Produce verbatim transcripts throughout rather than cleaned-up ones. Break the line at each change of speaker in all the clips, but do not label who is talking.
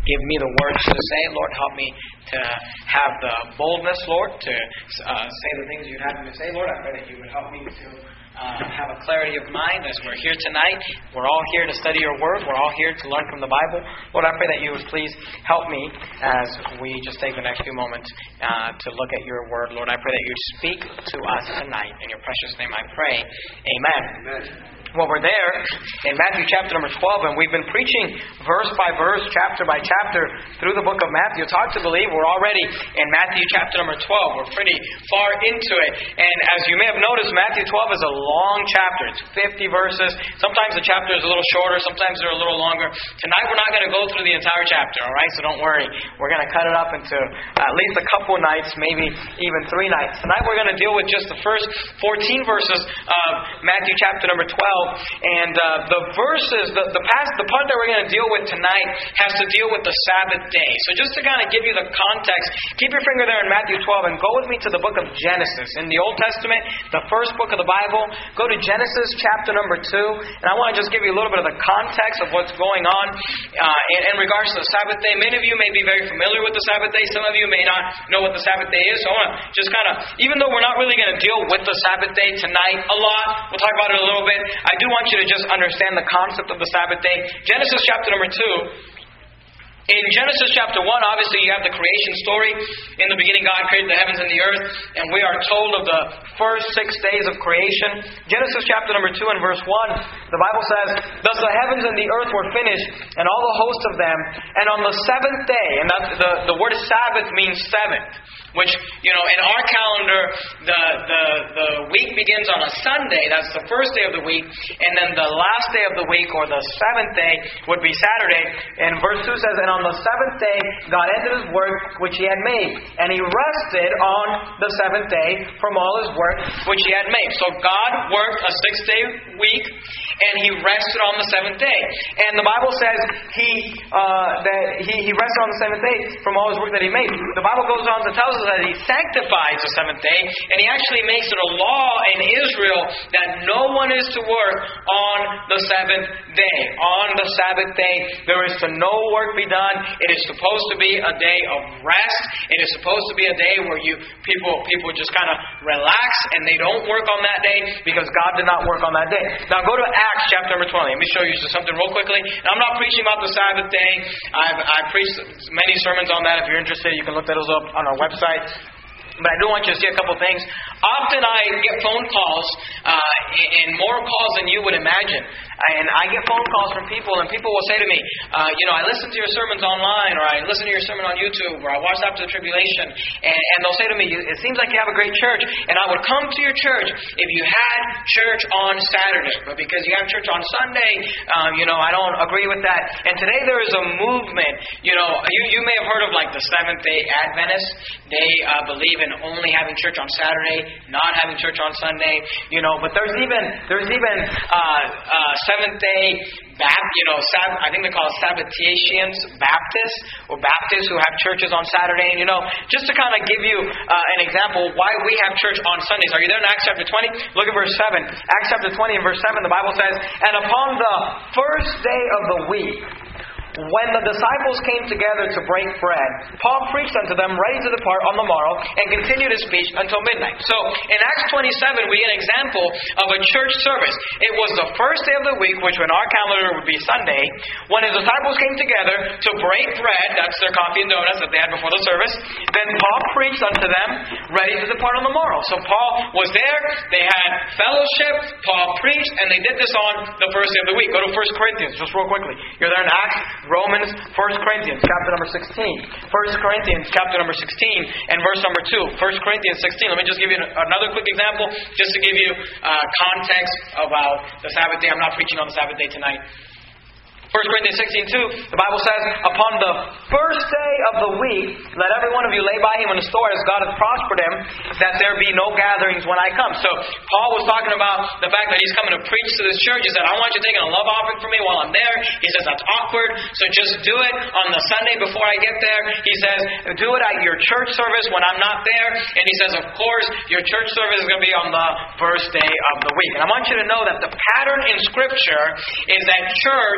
give me the words to say. Lord, help me to have the boldness, Lord, to uh, say the things you have me to say. Lord, I pray that you would help me to uh, have a clarity of mind as we're here tonight. We're all here to study your word. We're all here to learn from the Bible. Lord, I pray that you would please help me as we just take the next few moments uh, to look at your word. Lord, I pray that you'd speak to us tonight. In your precious name I pray. Amen.
Amen.
Well, we're there in Matthew chapter number twelve, and we've been preaching verse by verse, chapter by chapter through the book of Matthew. It's hard to believe we're already in Matthew chapter number twelve. We're pretty far into it. And as you may have noticed, Matthew twelve is a long chapter. It's fifty verses. Sometimes the chapter is a little shorter. Sometimes they're a little longer. Tonight we're not going to go through the entire chapter, all right? So don't worry. We're going to cut it up into at least a couple nights, maybe even three nights. Tonight we're going to deal with just the first fourteen verses of Matthew chapter number twelve. And uh, the verses, the, the past, the part that we're going to deal with tonight has to deal with the Sabbath day. So just to kind of give you the context, keep your finger there in Matthew twelve and go with me to the book of Genesis. In the Old Testament, the first book of the Bible, go to Genesis chapter number two. And I want to just give you a little bit of the context of what's going on uh, in, in regards to the Sabbath day. Many of you may be very familiar with the Sabbath day. Some of you may not know what the Sabbath day is. So I want to just kind of, even though we're not really going to deal with the Sabbath day tonight a lot, we'll talk about it a little bit. I do want you to just understand the concept of the Sabbath day. Genesis chapter number two. In Genesis chapter one, obviously you have the creation story. In the beginning God created the heavens and the earth, and we are told of the first six days of creation. Genesis chapter number two and verse one, the Bible says, "Thus the heavens and the earth were finished, and all the hosts of them. And on the seventh day," and that's the, the word Sabbath means seventh, which, you know, in our calendar, the, the, the week begins on a Sunday. That's the first day of the week. And then the last day of the week, or the seventh day, would be Saturday. And verse two says, "And on the seventh day, God ended His work which He had made. And He rested on the seventh day from all His work which He had made." So God worked a six-day week, and He rested on the seventh day. And the Bible says He uh, that he, he rested on the seventh day from all His work that He made. The Bible goes on to tell us that He sanctifies the seventh day, and He actually makes it a law in Israel that no one is to work on the seventh day. On the Sabbath day, there is to no work be done. It is supposed to be a day of rest. It is supposed to be a day where you people people just kind of relax and they don't work on that day because God did not work on that day. Now go to Acts chapter number twenty. Let me show you just something real quickly. And I'm not preaching about the Sabbath day. I've I've preached many sermons on that. If you're interested, you can look those up on our website. But I do want you to see a couple things. Often I get phone calls, uh, and more calls than you would imagine. And I get phone calls from people, and people will say to me, uh, you know, I listen to your sermons online, or I listen to your sermon on YouTube, or I watch After the Tribulation, and, and they'll say to me, it seems like you have a great church, and I would come to your church if you had church on Saturday. But because you have church on Sunday, um, you know, I don't agree with that. And today there is a movement, you know, you, you may have heard of like the Seventh-day Adventists. They uh, believe in only having church on Saturday, not having church on Sunday, you know, but there's even, there's even, uh, uh, Seventh-day Baptist, you know, Sab- I think they call it Sabbatatians, Baptists, or Baptists who have churches on Saturday. And, you know, just to kind of give you uh, an example why we have church on Sundays. Are you there in Acts chapter twenty? Look at verse seven. Acts chapter twenty and verse seven, the Bible says, "And upon the first day of the week, when the disciples came together to break bread, Paul preached unto them, ready to depart on the morrow, and continued his speech until midnight." So, in Acts twenty-seven, we get an example of a church service. It was the first day of the week, which in our calendar would be Sunday, when his disciples came together to break bread. That's their coffee and donuts that they had before the service. Then Paul preached unto them, ready to depart on the morrow. So Paul was there, they had fellowship, Paul preached, and they did this on the first day of the week. Go to First Corinthians, just real quickly. You're there in Acts. Romans, First Corinthians, chapter number sixteen. First Corinthians, chapter number sixteen, and verse number two. First Corinthians sixteen. Let me just give you another quick example, just to give you uh, context about the Sabbath day. I'm not preaching on the Sabbath day tonight. First Corinthians sixteen two, the Bible says, "Upon the first day of the week, let every one of you lay by him in the store as God hath prospered him, that there be no gatherings when I come." So Paul was talking about the fact that he's coming to preach to this church. He said, "I want you taking a love offering for me while I'm there." He says, "That's awkward, so just do it on the Sunday before I get there." He says, "Do it at your church service when I'm not there." And he says, "Of course, your church service is going to be on the first day of the week." And I want you to know that the pattern in Scripture is that church was held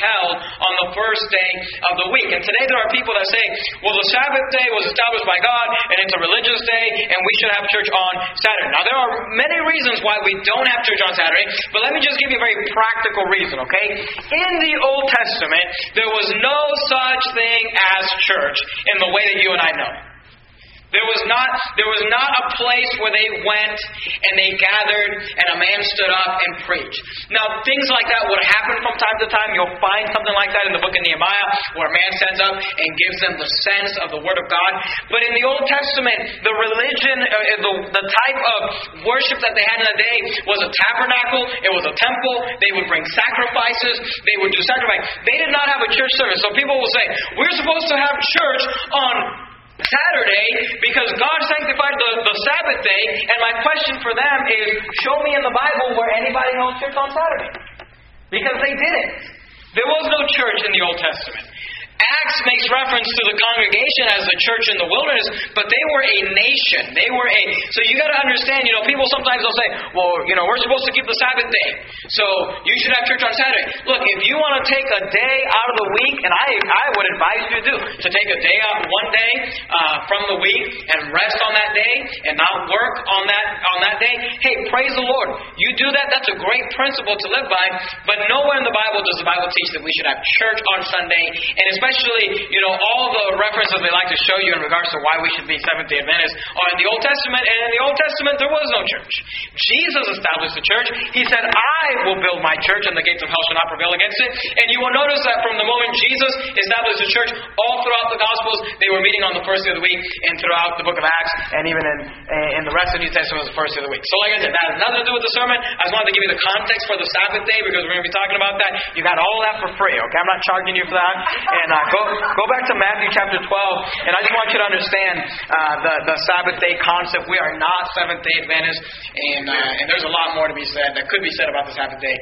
held on the first day of the week. And today there are people that say, well, the Sabbath day was established by God, and it's a religious day, and we should have church on Saturday. Now, there are many reasons why we don't have church on Saturday, but let me just give you a very practical reason, okay? In the Old Testament, there was no such thing as church in the way that you and I know. There was not there was not a place where they went and they gathered and a man stood up and preached. Now, things like that would happen from time to time. You'll find something like that in the book of Nehemiah, where a man stands up and gives them the sense of the Word of God. But in the Old Testament, the religion, uh, the, the type of worship that they had in the day was a tabernacle. It was a temple. They would bring sacrifices. They would do sacrifice. They did not have a church service. So people will say, we're supposed to have church on Saturday because God sanctified the, the Sabbath day, and my question for them is, show me in the Bible where anybody held church on Saturday. Because they didn't. There was no church in the Old Testament. Acts makes reference to the congregation as the church in the wilderness, but they were a nation. They were a... So you got to understand, you know, people sometimes will say, well, you know, we're supposed to keep the Sabbath day, so you should have church on Saturday. Look, if you want to take a day out of the week, and I I would advise you to do, to take a day out one day uh, from the week and rest on that day and not work on that on that day, hey, praise the Lord. You do that, that's a great principle to live by, but nowhere in the Bible does the Bible teach that we should have church on Sunday, and especially Especially, you know, all the references they like to show you in regards to why we should be Seventh-day Adventists are in the Old Testament, and in the Old Testament there was no church. Jesus established the church. He said, I will build my church, and the gates of hell shall not prevail against it. And you will notice that from the moment Jesus established the church, all throughout the Gospels, they were meeting on the first day of the week, and throughout the book of Acts, and even in, in the rest of the New Testament was the first day of the week. So like I said, that has nothing to do with the sermon. I just wanted to give you the context for the Sabbath day, because we're going to be talking about that. You got all that for free, okay? I'm not charging you for that. And uh, Go go back to Matthew chapter twelve, and I just want you to understand uh, the, the Sabbath day concept. We are not Seventh-day Adventists, and uh, and there's a lot more to be said that could be said about the Sabbath day.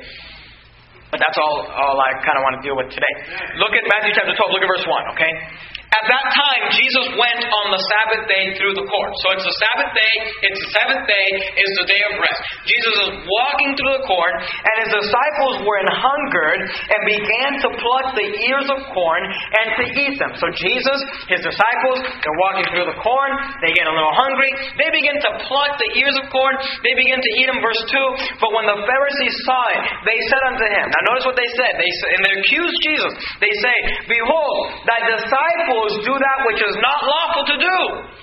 But that's all, all I kind of want to deal with today. Look at Matthew chapter twelve, look at verse one, okay? At that time, Jesus went on the Sabbath day through the court. So it's the Sabbath day, it's the seventh day, it's the day of rest. Jesus is walking through the court, and his disciples were an hungered and began to pluck the ears of corn and to eat them. So Jesus, his disciples, they're walking through the corn, they get a little hungry, they begin to pluck the ears of corn, they begin to eat them. Verse two, but when the Pharisees saw it, they said unto him, now notice what they said, they and they accused Jesus. They say, behold, thy disciples do that which is not lawful to do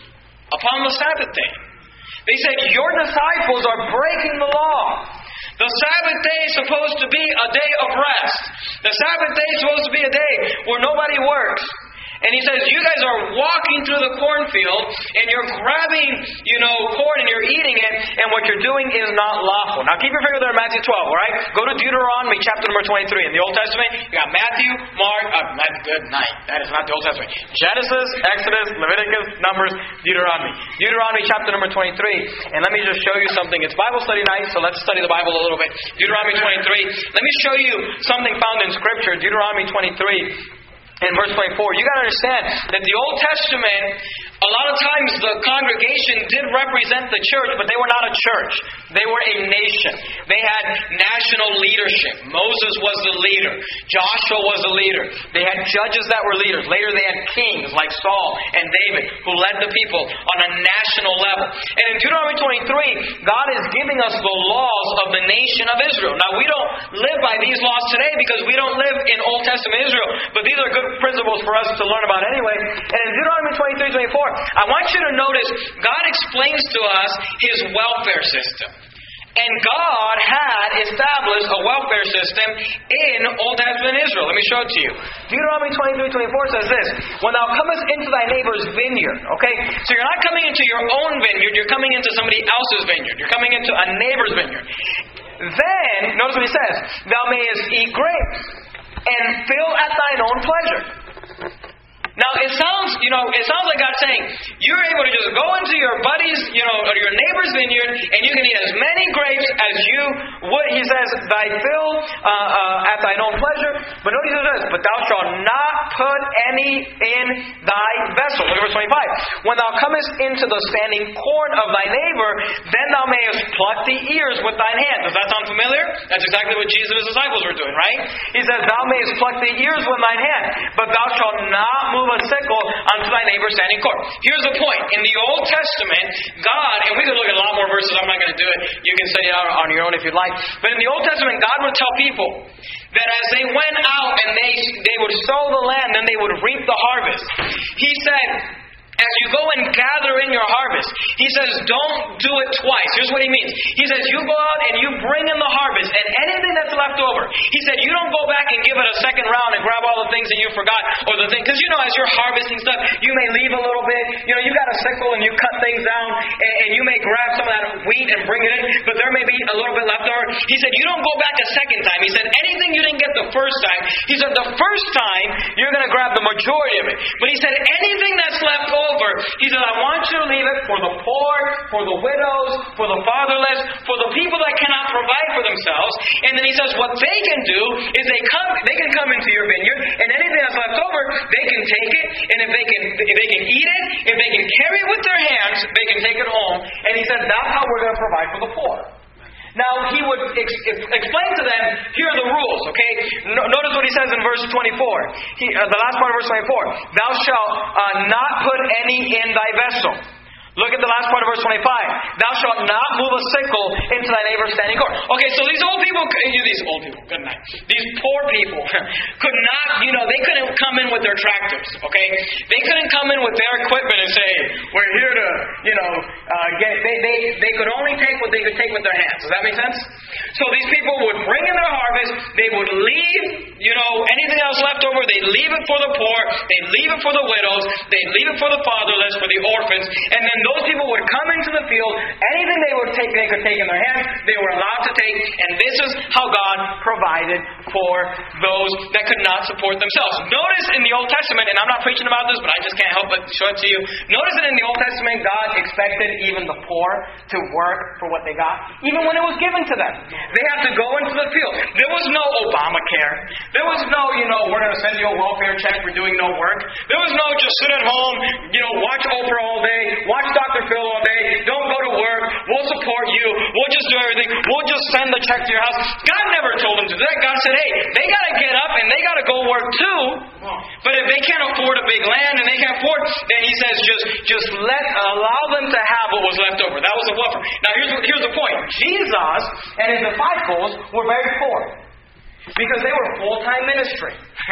upon the Sabbath day. They said, your disciples are breaking the law. The Sabbath day is supposed to be a day of rest. The Sabbath day is supposed to be a day where nobody works. And he says, you guys are walking through the cornfield, and you're grabbing, you know, corn, and you're eating it, and what you're doing is not lawful. Now, keep your finger there in Matthew twelve, all right? Go to Deuteronomy chapter number twenty-three. In the Old Testament, you got Matthew, Mark, uh, good night. That is not the Old Testament. Genesis, Exodus, Leviticus, Numbers, Deuteronomy. Deuteronomy chapter number twenty-three. And let me just show you something. It's Bible study night, so let's study the Bible a little bit. Deuteronomy twenty-three. Let me show you something found in Scripture. Deuteronomy twenty-three. In verse twenty-four, you got to understand that the Old Testament, a lot of times the congregation did represent the church, but they were not a church. They were a nation. They had national leadership. Moses was the leader. Joshua was the leader. They had judges that were leaders. Later they had kings like Saul and David who led the people on a national level. And in Deuteronomy twenty-three, God is giving us the laws of the nation of Israel. Now, we don't live by these laws today because we don't live in Old Testament Israel, but these are good principles for us to learn about anyway. And in Deuteronomy twenty-three, twenty-four, I want you to notice God explains to us His welfare system. And God had established a welfare system in Old Testament Israel. Let me show it to you. Deuteronomy twenty-three, twenty-four says this, when thou comest into thy neighbor's vineyard, okay? So you're not coming into your own vineyard, you're coming into somebody else's vineyard. You're coming into a neighbor's vineyard. Then, notice what he says, thou mayest eat grapes and fill at thine own pleasure. Now, it sounds, you know, it sounds like God saying, you're able to just go into your buddies, you know, or your neighbor's vineyard, and you can eat as many grapes as you would. He says, thy fill uh, uh, at thine own pleasure. But notice this, but thou shalt not put any in thy vessel. Look at verse twenty-five. When thou comest into the standing corn of thy neighbor, then thou mayest pluck the ears with thine hand. Does that sound familiar? That's exactly what Jesus and his disciples were doing, right? He says, thou mayest pluck the ears with thine hand, but thou shalt not move a sickle unto thy neighbor standing corn. Here's the point. In the Old Testament, God, and we could look at a lot more verses, I'm not going to do it. You can study it out on your own if you'd like. But in the Old Testament, God would tell people that as they went out and they, they would sow the land, then they would reap the harvest. He said, as you go and gather in your harvest, He says, don't do it twice. Here's what He means. He says, you go out and you bring in the harvest, and anything that's left over, He said, you don't go back and give it a second round and grab all the things that you forgot, or the thing, because you know, as you're harvesting stuff, you may leave a little bit. You know, you got a sickle and you cut things down, and, and you may grab some of that wheat and bring it in, but there may be a little bit left over. He said, you don't go back a second time. He said, anything you didn't get the first time, He said, the first time, you're going to grab the majority of it. But He said, anything that's left over, He said, I want you to leave it for the poor, for the widows, for the fatherless, for the people that cannot provide for themselves. And then He says, what they can do is they come, they can come into your vineyard, and anything that's left over, they can take it, and if they can, if they can eat it, if they can carry it with their hands, they can take it home. And He said, that's how we're going to provide for the poor. Now, He would ex- explain to them, here are the rules, okay? No, notice what He says in verse twenty-four. He, uh, the last part of verse twenty-four. Thou shalt uh, not put any in thy vessel. Look at the last part of verse twenty-five. Thou shalt not move a sickle into thy neighbor's standing corn. Okay, so these old people, these old people, good night. These poor people could not, you know, they couldn't come in with their tractors, okay? They couldn't come in with their equipment and say, we're here to, you know, uh, get, they, they, they could only take what they could take with their hands. Does that make sense? So these people would bring in their harvest, they would leave, you know, anything else left over, they'd leave it for the poor, they'd leave it for the widows, they'd leave it for the fatherless, for the orphans, and then those people would come into the field, anything they would take, they could take in their hands, they were allowed to take, and this is how God provided for those that could not support themselves. Notice in the Old Testament, and I'm not preaching about this, but I just can't help but show it to you. Notice that in the Old Testament, God expected even the poor to work for what they got, even when it was given to them. They had to go into the field. There was no Obamacare. There was no, you know, we're going to send you a welfare check for doing no work. There was no just sit at home, you know, watch Oprah all day, watch Doctor Phil all day, don't go to work, we'll support you, we'll just do everything, we'll just send the check to your house. God never told them to do that. God said, hey, they got to get up and they got to go work too. But if they can't afford a big land and they can't afford, then He says just just let allow them to have what was left over. That was a welfare. Now here's here's the point. Jesus and His disciples were very poor because they were full-time ministry.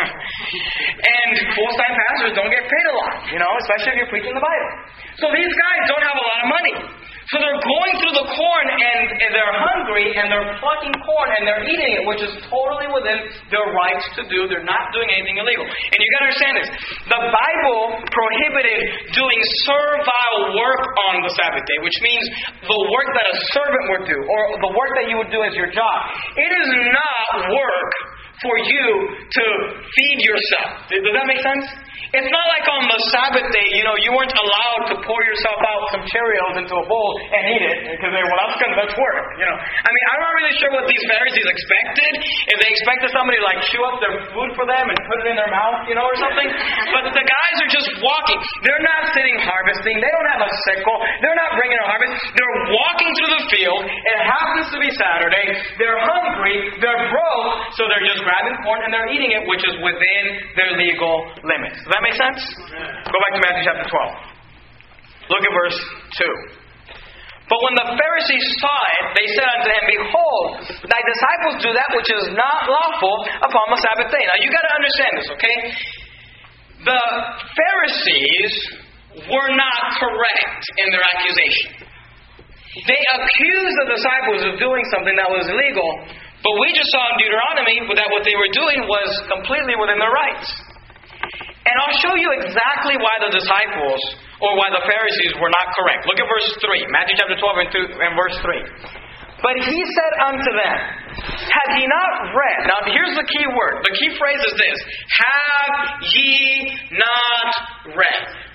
And full-time pastors don't get paid a lot, you know, especially if you're preaching the Bible. So these guys don't have a lot of money. So they're going through the corn and, and they're hungry and they're plucking corn and they're eating it, which is totally within their rights to do. They're not doing anything illegal. And you got to understand this. The Bible prohibited doing servile work on the Sabbath day, which means the work that a servant would do or the work that you would do as your job. It is not work for you to feed yourself. Does that make sense? It's not like on the Sabbath day, you know, you weren't allowed to pour yourself out some Cheerios into a bowl and eat it because they were, well, that's good, that's work, you know. I mean, I'm not really sure what these Pharisees expected. If they expected somebody to like chew up their food for them and put it in their mouth, you know, or something. But the guys are just walking. They're not sitting harvesting. They don't have a sickle. They're not bringing a harvest. They're walking through the field. It happens to be Saturday. They're hungry. They're broke. So they're just grabbing corn and they're eating it, which is within their legal limits. Does that make sense? Go back to Matthew chapter twelve. Look at verse two. But when the Pharisees saw it, they said unto him, behold, thy disciples do that which is not lawful upon the Sabbath day. Now you got to understand this, okay? The Pharisees were not correct in their accusation. They accused the disciples of doing something that was illegal, but we just saw in Deuteronomy that what they were doing was completely within their rights. And I'll show you exactly why the disciples or why the Pharisees were not correct. Look at verse three. Matthew chapter twelve and, two, and verse three. But He said unto them, have ye not read? Now here's the key word. The key phrase is this. Have ye not read?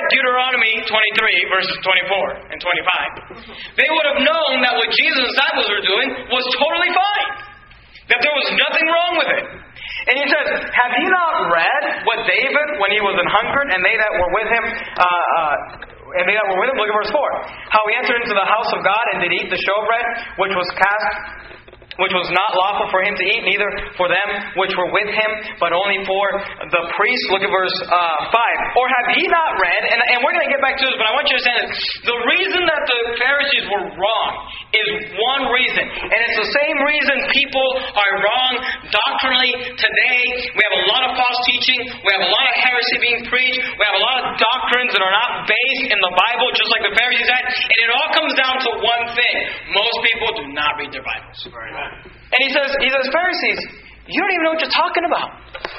Deuteronomy twenty-three, verses twenty-four and twenty-five, they would have known that what Jesus' disciples were doing was totally fine. That there was nothing wrong with it. And he says, have ye not read what David, when he was an hungered, and they that were with him, uh, uh, and they that were with him, look at verse four. How he entered into the house of God and did eat the showbread, which was cast, which was not lawful for him to eat, neither for them which were with him, but only for the priests. Look at verse uh, five. Or have ye not read, and, and we're going to get back to this, but I want you to understand this. The reason that the Pharisees were wrong is one reason. And it's the same reason people are wrong doctrinally today. We have a lot of false teaching. We have a lot of heresy being preached. We have a lot of doctrines that are not based in the Bible, just like the Pharisees had. And it all comes down to one thing. Most people do not read their Bibles. And he says, he says, Pharisees, you don't even know what you're talking about.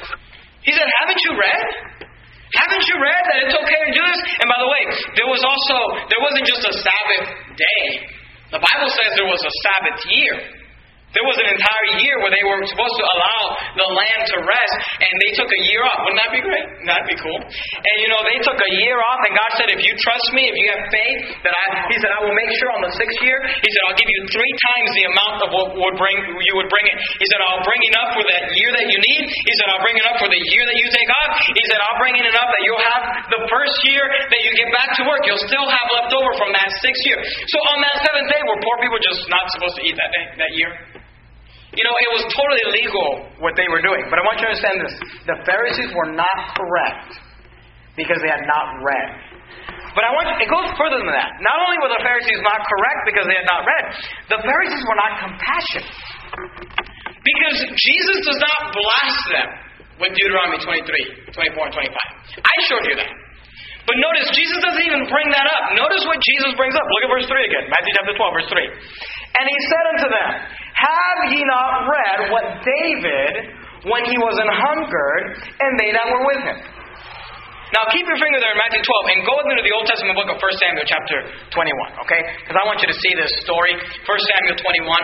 He said, haven't you read? Haven't you read that it's okay to do this? And by the way, there was also, there wasn't just a Sabbath day. The Bible says there was a Sabbath year. There was an entire year where they were supposed to allow the land to rest, and they took a year off. Wouldn't that be great? That'd be cool. And you know, they took a year off, and God said, if you trust me, if you have faith, that I, He said, I will make sure on the sixth year, He said, I'll give you three times the amount of what would bring you would bring it. He said, I'll bring enough for that year that you need. He said, I'll bring enough for the year that you take off. He said, I'll bring in enough that you'll have the first year that you get back to work. You'll still have left over from that sixth year. So on that seventh day, were poor people just not supposed to eat that day, that year? You know, it was totally legal what they were doing. But I want you to understand this. The Pharisees were not correct because they had not read. But I want you, it goes further than that. Not only were the Pharisees not correct because they had not read, the Pharisees were not compassionate. Because Jesus does not blast them with Deuteronomy twenty-three, twenty-four, and twenty-five. I showed you that. But notice, Jesus doesn't even bring that up. Notice what Jesus brings up. Look at verse three again. Matthew chapter twelve, verse three. And he said unto them, have ye not read what David, when he was an hungered, and they that were with him? Now keep your finger there in Matthew twelve, and go into the Old Testament book of First Samuel chapter twenty-one, okay? Because I want you to see this story. First Samuel twenty-one.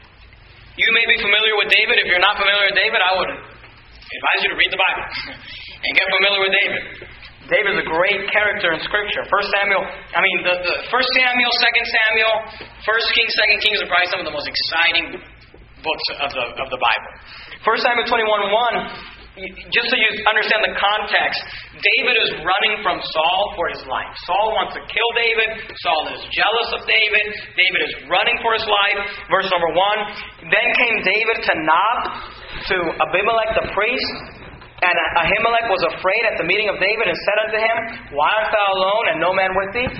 You may be familiar with David. If you're not familiar with David, I would advise you to read the Bible and get familiar with David. David's a great character in Scripture. First Samuel, I mean, the, the First Samuel, Second Samuel, First Kings, Second Kings are probably some of the most exciting books of the of the Bible. First Samuel twenty-one one, just so you understand the context, David is running from Saul for his life. Saul wants to kill David. Saul is jealous of David. David is running for his life. Verse number one. Then came David to Nob, to Abimelech the priest. And Ahimelech was afraid at the meeting of David and said unto him, why art thou alone and no man with thee?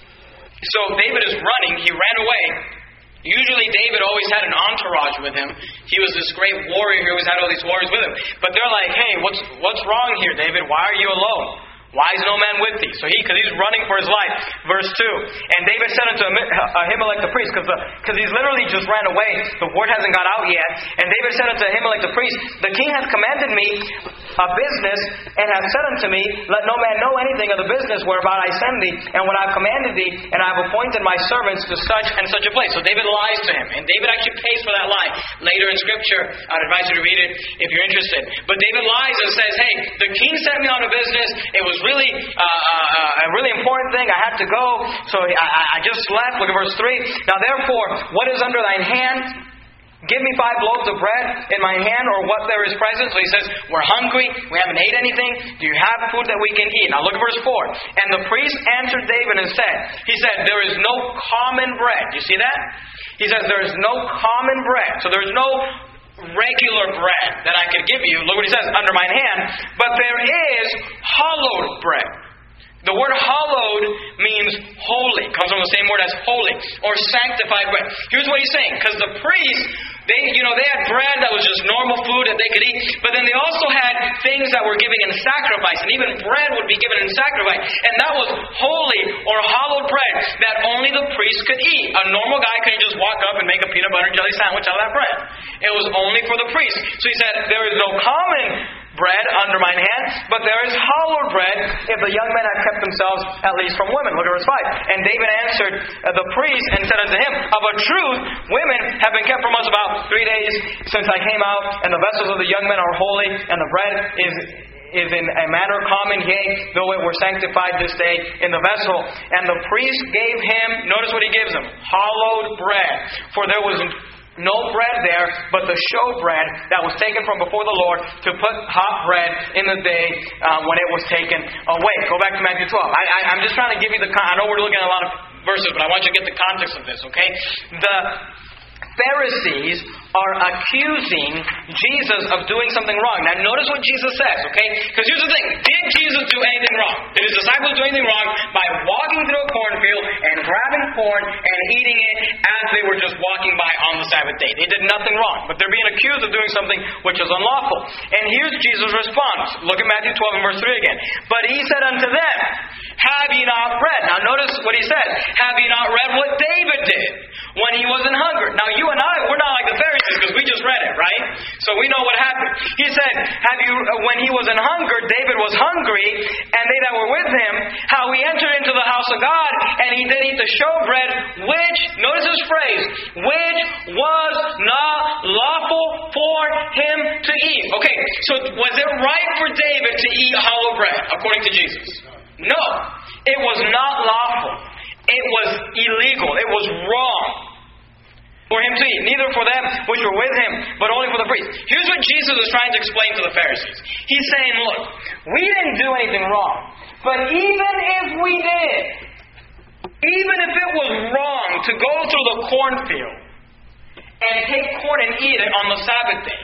So David is running. He ran away. Usually David always had an entourage with him. He was this great warrior who always had all these warriors with him. But they're like, hey, what's what's wrong here, David? Why are you alone? Why is no man with thee? So he, because he's running for his life. Verse two. And David said unto Ahimelech the priest, because because he's literally just ran away. The word hasn't got out yet. And David said unto Ahimelech the priest, the king hath commanded me a business, and hath said unto me, let no man know anything of the business whereabout I send thee, and what I have commanded thee, and I have appointed my servants to such and such a place. So David lies to him. And David actually pays for that lie. Later in Scripture, I'd advise you to read it if you're interested. But David lies and says, hey, the king sent me on a business. It was really uh, uh, a really important thing. I had to go. So I, I just left. Look at verse three. Now therefore, what is under thine hand? Give me five loaves of bread in my hand, or what there is present. So he says, we're hungry. We haven't ate anything. Do you have food that we can eat? Now look at verse four. And the priest answered David and said, he said, there is no common bread. You see that? He says, there is no common bread. So there is no regular bread that I could give you. Look what he says, under mine hand. But there is hallowed bread. The word hallowed means holy. It comes from the same word as holy, or sanctified bread. Here's what he's saying. Because the priests, they, you know, they had bread that was just normal food that they could eat. But then they also had things that were given in sacrifice. And even bread would be given in sacrifice. And that was holy or hallowed bread that only the priest could eat. A normal guy couldn't just walk up and make a peanut butter and jelly sandwich out of that bread. It was only for the priest. So he said, there is no common bread under mine hand, but there is hallowed bread if the young men have kept themselves at least from women. Look at verse five. And David answered uh, the priest and said unto him, of a truth, women have been kept from us about three days since I came out, and the vessels of the young men are holy, and the bread is is in a manner common, yea, though it were sanctified this day in the vessel. And the priest gave him, notice what he gives him, hallowed bread. For there was no bread there, but the showbread that was taken from before the Lord to put hot bread in the day uh, when it was taken away. Go back to Matthew twelve. I, I, I'm just trying to give you the... Con- I know we're looking at a lot of verses, but I want you to get the context of this, okay? The Pharisees are accusing Jesus of doing something wrong. Now notice what Jesus says, okay? Because here's the thing. Did Jesus do anything wrong? Did His disciples do anything wrong by walking through a cornfield and grabbing corn and eating it as they were just walking by on the Sabbath day? They did nothing wrong. But they're being accused of doing something which is unlawful. And here's Jesus' response. Look at Matthew twelve and verse three again. But He said unto them, have ye not read? Now notice what He said. Have ye not read what David did when he was in hunger? Now you and I, we're not like the Pharisees, because we just read it, right? So we know what happened. He said, have you, when he was in hunger, David was hungry, and they that were with him, how he entered into the house of God, and he did eat the showbread, which, notice this phrase, which was not lawful for him to eat. Okay, so was it right for David to eat hollow bread, according to Jesus? No, it was not lawful. It was illegal. It was wrong for him to eat, neither for them which were with him, but only for the priests. Here's what Jesus is trying to explain to the Pharisees. He's saying, look, we didn't do anything wrong, but even if we did, even if it was wrong to go through the cornfield and take corn and eat it on the Sabbath day,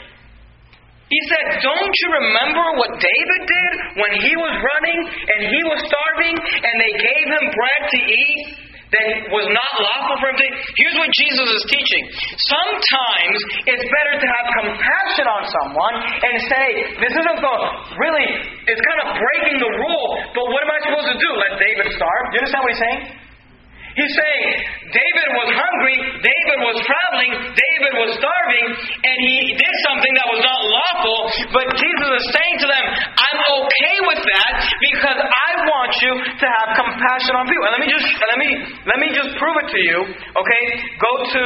He said, don't you remember what David did when he was running and he was starving and they gave him bread to eat that was not lawful for him to eat? Here's what Jesus is teaching. Sometimes it's better to have compassion on someone and say, this isn't the, really, it's kind of breaking the rule, but what am I supposed to do? Let David starve? Do you understand what he's saying? He's saying, David was hungry, David was traveling, David was starving, and he did something that was not lawful, but Jesus is saying to them, I'm okay with that because I want you to have compassion on people. And let me just let me let me just prove it to you. Okay? Go to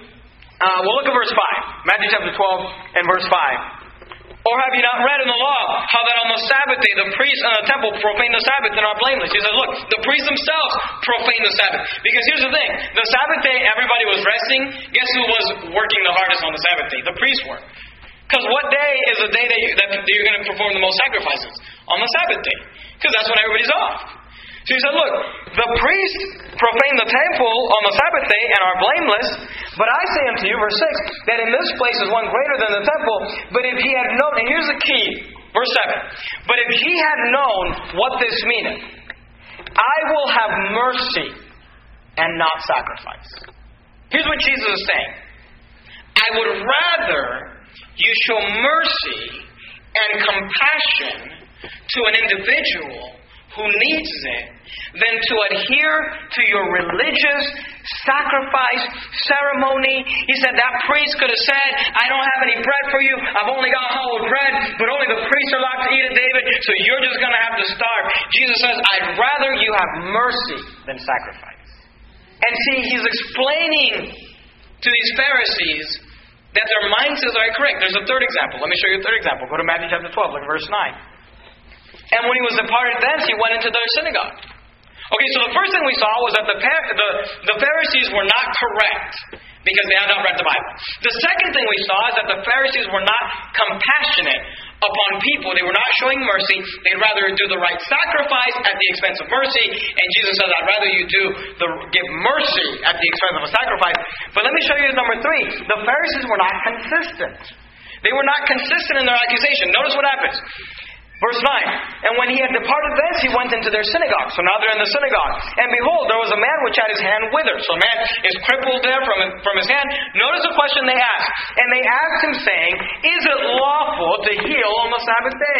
uh, we'll look at verse five. Matthew chapter twelve and verse five. Or have you not read in the law how that on the Sabbath day the priests in the temple profane the Sabbath and are blameless? He says, look, the priests themselves profane the Sabbath. Because here's the thing. The Sabbath day, everybody was resting. Guess who was working the hardest on the Sabbath day? The priests were. Because what day is the day that, you, that you're going to perform the most sacrifices? On the Sabbath day. Because that's when everybody's off. So he said, look, the priests profane the temple on the Sabbath day and are blameless. But I say unto you, verse six, that in this place is one greater than the temple. But if he had known, and here's the key, verse seven. But if he had known what this meaneth, I will have mercy and not sacrifice. Here's what Jesus is saying. I would rather you show mercy and compassion to an individual who needs it than to adhere to your religious sacrifice ceremony. He said that priest could have said, I don't have any bread for you. I've only got hollow bread, but only the priests are allowed to eat it, David, so you're just going to have to starve. Jesus says, I'd rather you have mercy than sacrifice. And see, he's explaining to these Pharisees that their mindsets are incorrect. There's a third example. Let me show you a third example. Go to Matthew chapter twelve, look at verse nine. And when he was departed thence, he went into their synagogue. Okay, so the first thing we saw was that the, the, the Pharisees were not correct because they had not read the Bible. The second thing we saw is that the Pharisees were not compassionate upon people. They were not showing mercy. They'd rather do the right sacrifice at the expense of mercy. And Jesus says, I'd rather you do the give mercy at the expense of a sacrifice. But let me show you number three. The Pharisees were not consistent. They were not consistent in their accusation. Notice what happens. Verse nine, and when he had departed thence, he went into their synagogue. So now they're in the synagogue. And behold, there was a man which had his hand withered. So a man is crippled there from, from his hand. Notice the question they asked. And they asked him, saying, is it lawful to heal on the Sabbath day?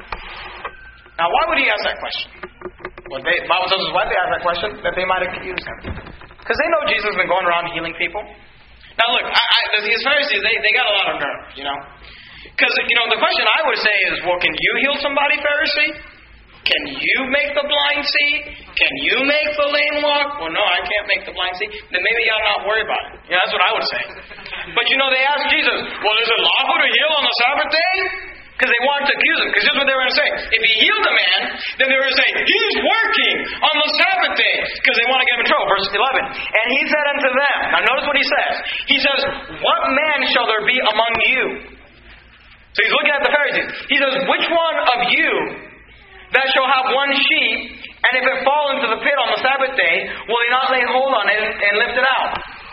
Now, why would he ask that question? Well, the Bible tells us why they asked that question, that they might accuse him. Because they know Jesus has been going around healing people. Now look, I, I, these Pharisees, they, they got a lot of nerve, you know. Because, you know, the question I would say is, well, can you heal somebody, Pharisee? Can you make the blind see? Can you make the lame walk? Well, no, I can't make the blind see. Then maybe y'all not worry about it. Yeah, that's what I would say. But, you know, they asked Jesus, well, is it lawful to heal on the Sabbath day? Because they wanted to accuse him. Because here's what they were going to say. If he healed a man, then they were going to say, he's working on the Sabbath day. Because they want to get him in trouble. Verse eleven. And he said unto them, now notice what he says. He says, what man shall there be among you? So he's looking at the Pharisees. He says, which one of you that shall have one sheep, and if it fall into the pit on the Sabbath day, will he not lay hold on it and lift it out?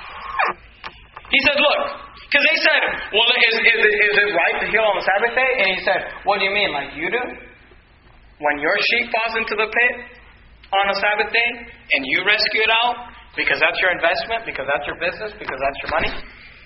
He says, look. Because they said, well, is, is, it, is it right to heal on the Sabbath day? And he said, what do you mean, like you do? When your sheep falls into the pit on a Sabbath day, and you rescue it out, because that's your investment, because that's your business, because that's your money?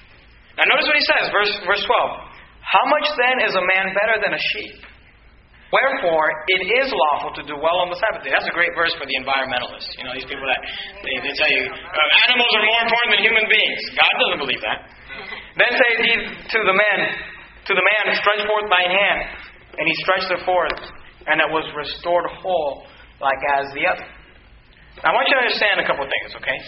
Now notice what he says, verse, verse twelve. How much then is a man better than a sheep? Wherefore, it is lawful to do well on the Sabbath day. That's a great verse for the environmentalists. You know, these people that, they, they tell you, uh, animals are more important than human beings. God doesn't believe that. Then saith he to the man, to the man, stretch forth thine hand. And he stretched it forth, and it was restored whole, like as the other. Now, I want you to understand a couple of things, okay?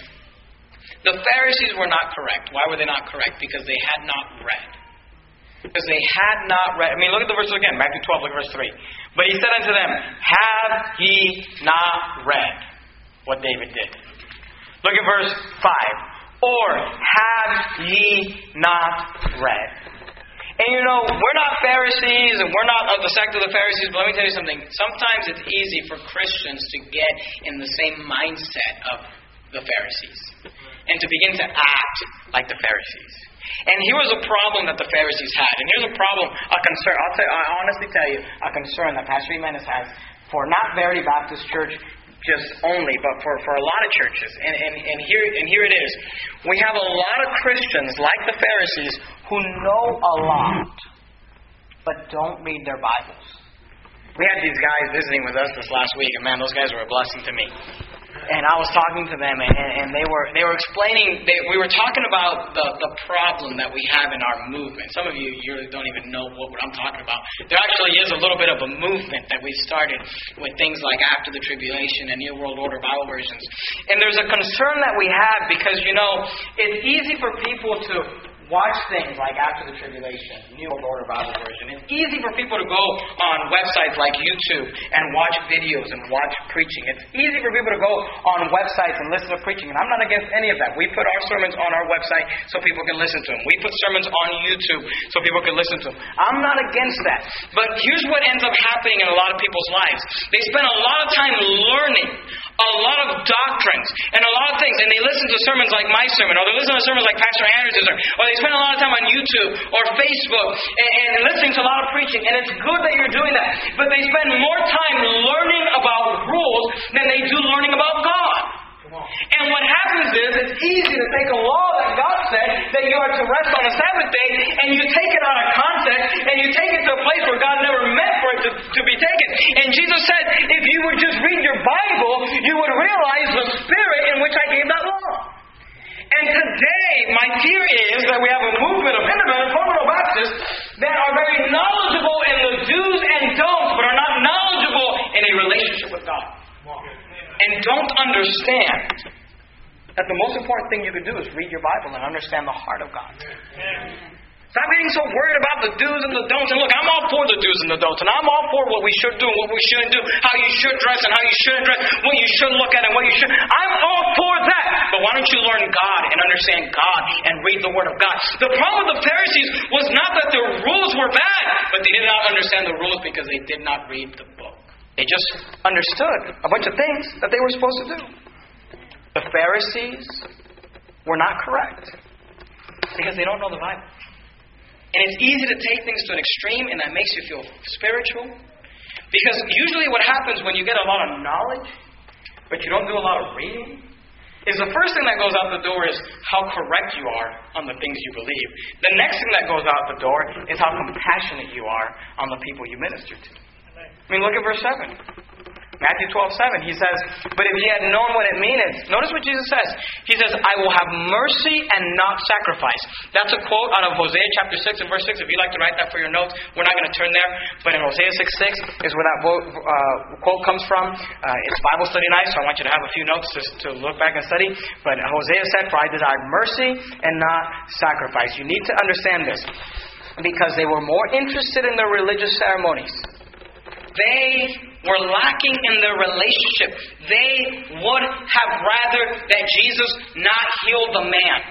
The Pharisees were not correct. Why were they not correct? Because they had not read. Because they had not read. I mean, look at the verses again. Matthew twelve, look at verse three. But he said unto them, have ye not read what David did? Look at verse five. Or have ye not read? And you know, we're not Pharisees and we're not of the sect of the Pharisees, but let me tell you something. Sometimes it's easy for Christians to get in the same mindset of the Pharisees and to begin to act like the Pharisees. And here was a problem that the Pharisees had. And here's a problem, a concern. I'll, tell, I'll honestly tell you, a concern that Pastor Jimenez has for not Verity Baptist Church just only, but for, for a lot of churches. And, and, and, here, and here it is. We have a lot of Christians, like the Pharisees, who know a lot, but don't read their Bibles. We had these guys visiting with us this last week, and man, those guys were a blessing to me. And I was talking to them, and, and they were they were explaining. They, we were talking about the, the problem that we have in our movement. Some of you you don't even know what, what I'm talking about. There actually is a little bit of a movement that we started with things like After the Tribulation and New World Order Bible versions. And there's a concern that we have because, you know, it's easy for people to watch things like After the Tribulation, New World Order Bible version. It's easy for people to go on websites like YouTube and watch videos and watch preaching. It's easy for people to go on websites and listen to preaching. And I'm not against any of that. We put our sermons on our website so people can listen to them. We put sermons on YouTube so people can listen to them. I'm not against that. But here's what ends up happening in a lot of people's lives. They spend a lot of time learning a lot of doctrines and a lot of things. And they listen to sermons like my sermon, or they listen to sermons like Pastor Andrew's sermon, or they spend a lot of time on YouTube or Facebook and, and listening to a lot of preaching. And it's good that you're doing that. But they spend more time learning about rules than they do learning about God. And what happens is, it's easy to take a law that God said that you are to rest on a Sabbath day, and you take it out of context, and you take it to a place where God never meant for it to, to be taken. And Jesus said, if you would just read your Bible, you would realize the spirit in which I gave that law. And today, my theory is that we have a movement of independent fundamental Baptists that are very knowledgeable in the do's and don'ts, but are not knowledgeable in a relationship with God. And don't understand that the most important thing you can do is read your Bible and understand the heart of God. Stop getting so worried about the do's and the don'ts. And look, I'm all for the do's and the don'ts. And I'm all for what we should do and what we shouldn't do. How you should dress and how you shouldn't dress. What you should look at and what you should. I'm all for that. But why don't you learn God and understand God and read the Word of God? The problem with the Pharisees was not that the rules were bad, but they did not understand the rules because they did not read the book. They just understood a bunch of things that they were supposed to do. The Pharisees were not correct because they don't know the Bible. And it's easy to take things to an extreme, and that makes you feel spiritual. Because usually what happens when you get a lot of knowledge, but you don't do a lot of reading, is the first thing that goes out the door is how correct you are on the things you believe. The next thing that goes out the door is how compassionate you are on the people you minister to. I mean, look at verse seven. Matthew twelve seven. He says, but if ye had known what it meaneth. Notice what Jesus says. He says, I will have mercy and not sacrifice. That's a quote out of Hosea chapter six and verse six. If you'd like to write that for your notes, we're not going to turn there. But in Hosea six six is where that uh, quote comes from. Uh, it's Bible study night, so I want you to have a few notes to, to look back and study. But Hosea said, for I desired mercy and not sacrifice. You need to understand this. because they were more interested in their religious ceremonies. They were lacking in their relationship. They would have rather that Jesus not heal the man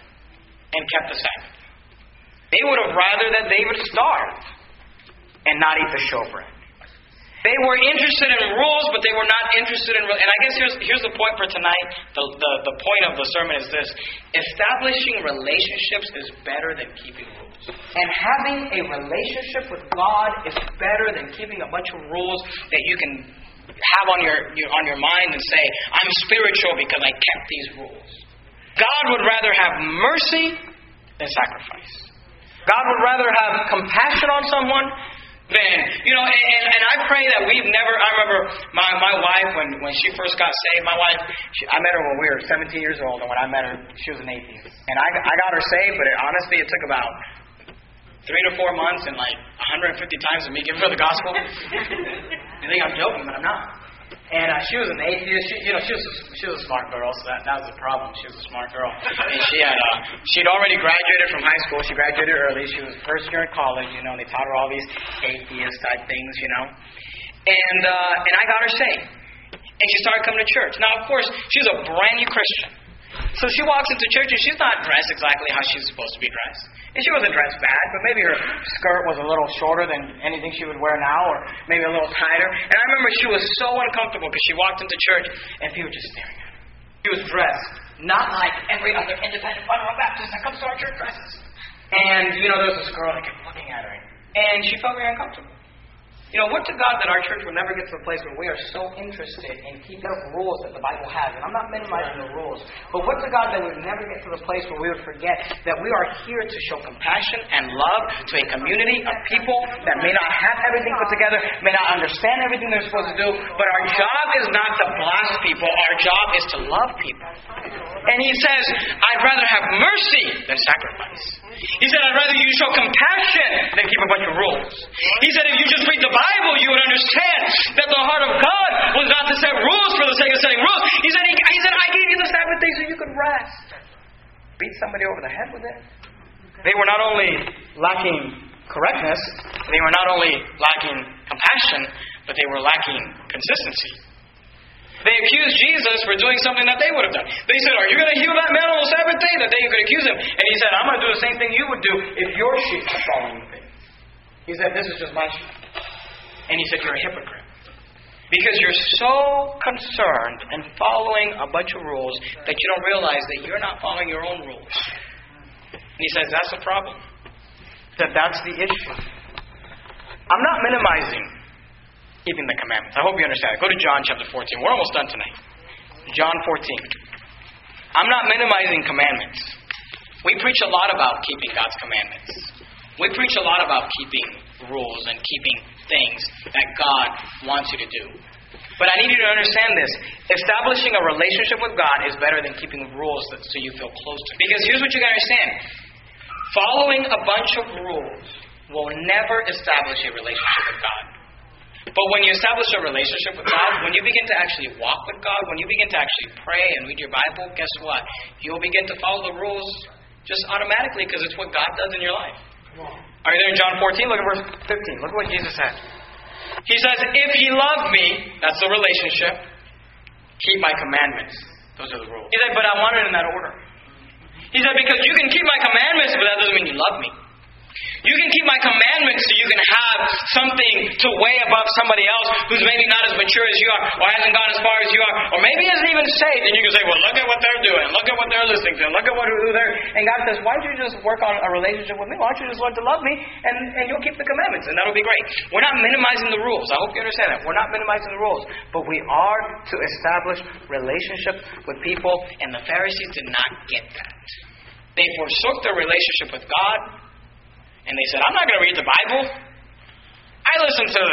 and kept the Sabbath. They would have rather that David starve and not eat the showbread. They were interested in rules, but they were not interested in... And I guess here's, here's the point for tonight. The, the, the point of the sermon is this. Establishing relationships is better than keeping rules. And having a relationship with God is better than keeping a bunch of rules that you can have on your, your, on your mind and say, I'm spiritual because I kept these rules. God would rather have mercy than sacrifice. God would rather have compassion on someone than, you know, and, and I pray that we've never, I remember my, my wife, when, when she first got saved, my wife, she, I met her when we were seventeen years old, and when I met her, she was an atheist. And I, I got her saved, but it, honestly, it took about three to four months and like one hundred fifty times of me giving her the gospel. You think I'm joking, but I'm not. And uh, she was an atheist. She, you know, she was a, she was a smart girl, so that, that was the problem. She was a smart girl, and she had uh, she'd already graduated from high school. She graduated early. She was first year in college. You know, and they taught her all these atheist type things. You know, and uh, and I got her saved, and she started coming to church. Now, of course, she's a brand new Christian, so she walks into church and she's not dressed exactly how she's supposed to be dressed. And she wasn't dressed bad, but maybe her skirt was a little shorter than anything she would wear now, or maybe a little tighter. And I remember she was so uncomfortable because she walked into church and people were just staring at her. She was dressed not like every other independent fundamental Baptist that comes to our church dresses. And, you know, there was this girl that kept looking at her, and she felt very uncomfortable. You know, would to God that our church would never get to a place where we are so interested in keeping up rules that the Bible has. And I'm not minimizing the rules. But would to God that we would never get to the place where we would forget that we are here to show compassion and love to a community of people that may not have everything put together, may not understand everything they're supposed to do. But our job is not to blast people. Our job is to love people. And he says, I'd rather have mercy than sacrifice. He said, I'd rather you show compassion than keep a bunch of rules. He said, if you just read the Bible, you would understand that the heart of God was not to set rules for the sake of setting rules. He said, he, he said, I gave you the Sabbath day so you could rest. Beat somebody over the head with it. They were not only lacking correctness, they were not only lacking compassion, but they were lacking consistency. They accused Jesus for doing something that they would have done. They said, are you going to heal that man on the Sabbath day? That they could accuse him. And he said, I'm going to do the same thing you would do if your sheep are following me. He said, this is just my sheep. And he said, you're a hypocrite. Because you're so concerned in following a bunch of rules that you don't realize that you're not following your own rules. And he says, that's the problem. That that's the issue. I'm not minimizing keeping the commandments. I hope you understand. Go to John chapter fourteen. We're almost done tonight. John fourteen. I'm not minimizing commandments. We preach a lot about keeping God's commandments. We preach a lot about keeping rules and keeping things that God wants you to do. But I need you to understand this. Establishing a relationship with God is better than keeping rules that, so you feel close to Him. Because here's what you got to understand. Following a bunch of rules will never establish a relationship with God. But when you establish a relationship with God, when you begin to actually walk with God, when you begin to actually pray and read your Bible, guess what? You'll begin to follow the rules just automatically because it's what God does in your life. Are you there in John fourteen? Look at verse fifteen. Look at what Jesus said. He says, if ye love me, that's the relationship, keep my commandments. Those are the rules. He said, but I want it in that order. He said, because you can keep my commandments, but that doesn't mean you love me. You can keep my commandments so you can have something to weigh above somebody else who's maybe not as mature as you are, or hasn't gone as far as you are, or maybe isn't even saved. And you can say, well, look at what they're doing. Look at what they're listening to. Look at what who they're... And God says, why don't you just work on a relationship with me? Why don't you just learn to love me, and, and you'll keep the commandments, and that'll be great. We're not minimizing the rules. I hope you understand that. We're not minimizing the rules. But we are to establish relationship with people, and the Pharisees did not get that. They forsook their relationship with God, and they said, I'm not going to read the Bible. I listen to,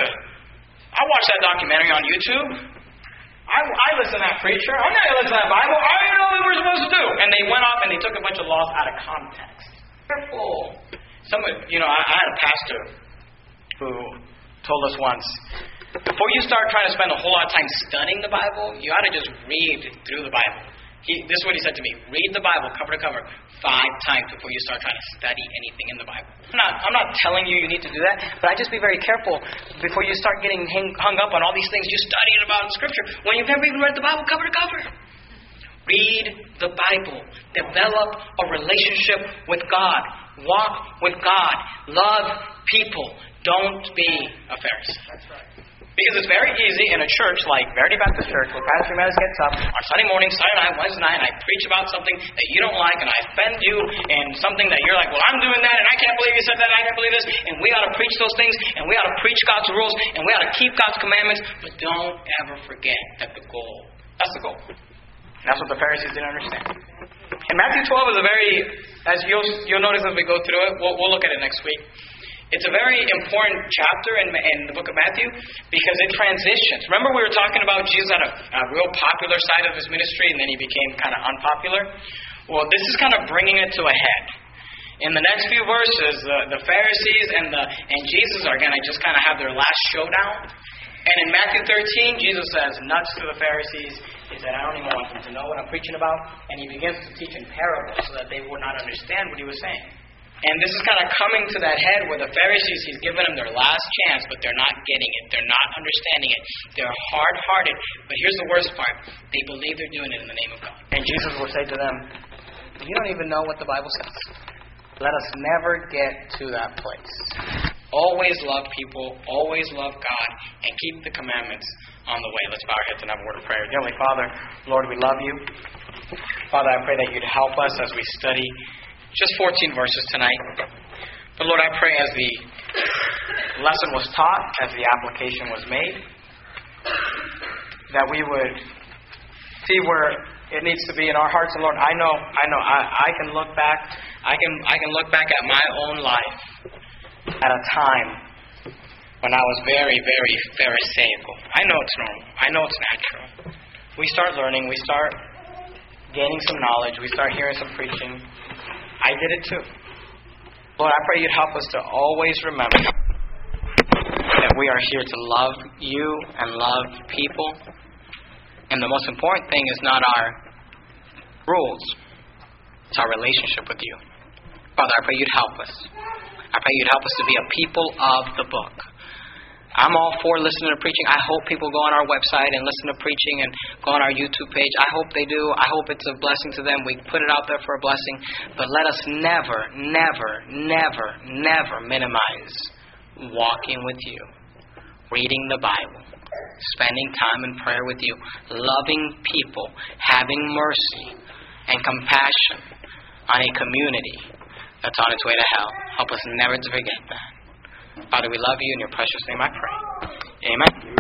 I watch that documentary on YouTube. I, I listen to that preacher. I'm not going to listen to that Bible. I don't know what we're supposed to do. And they went off and they took a bunch of laws out of context. Careful. Some, you know, I, I had a pastor who told us once, before you start trying to spend a whole lot of time studying the Bible, you ought to just read through the Bible. He, this is what he said to me. Read the Bible cover to cover five times before you start trying to study anything in the Bible. I'm not, I'm not telling you you need to do that, but I just be very careful before you start getting hang, hung up on all these things you studied about in Scripture when you've never even read the Bible cover to cover. Read the Bible. Develop a relationship with God. Walk with God. Love people. Don't be a Pharisee.
That's right.
Because it's very easy in a church like Verity Baptist Church where Pastor Jimenez gets up on Sunday morning, Sunday night, Wednesday night, and I preach about something that you don't like, and I offend you, and something that you're like, well, I'm doing that, and I can't believe you said that, and I can't believe this, and we ought to preach those things, and we ought to preach God's rules, and we ought to keep God's commandments, but don't ever forget that the goal, that's the goal. And that's what the Pharisees didn't understand. And Matthew twelve is a very, as you'll, you'll notice as we go through it, we'll, we'll look at it next week. It's a very important chapter in, in the book of Matthew because it transitions. Remember we were talking about Jesus at a, a real popular side of his ministry and then he became kind of unpopular? Well, this is kind of bringing it to a head. In the next few verses, the, the Pharisees and, the, and Jesus are going to just kind of have their last showdown. And in Matthew thirteen, Jesus says, nuts to the Pharisees. He said, I don't even want them to know what I'm preaching about. And he begins to teach in parables so that they would not understand what he was saying. And this is kind of coming to that head where the Pharisees, he's given them their last chance, but they're not getting it. They're not understanding it. They're hard-hearted. But here's the worst part. They believe they're doing it in the name of God. And Jesus will say to them, you don't even know what the Bible says. Let us never get to that place. Always love people. Always love God. And keep the commandments on the way. Let's bow our heads and have a word of prayer. Dearly Father, Lord, we love you. Father, I pray that you'd help us as we study just fourteen verses tonight. But Lord, I pray as the lesson was taught, as the application was made, that we would see where it needs to be in our hearts. And Lord, I know, I know, I, I can look back, I can, I can look back at my own life at a time when I was very, very Pharisaical. I know it's normal. I know it's natural. We start learning. We start gaining some knowledge. We start hearing some preaching. I did it too. Lord, I pray you'd help us to always remember that we are here to love you and love people. And the most important thing is not our rules. It's our relationship with you. Father, I pray you'd help us. I pray you'd help us to be a people of the book. I'm all for listening to preaching. I hope people go on our website and listen to preaching and go on our YouTube page. I hope they do. I hope it's a blessing to them. We put it out there for a blessing. But let us never, never, never, never minimize walking with you, reading the Bible, spending time in prayer with you, loving people, having mercy and compassion on a community that's on its way to hell. Help us never to forget that. Father, we love you. In your precious name I pray. Amen.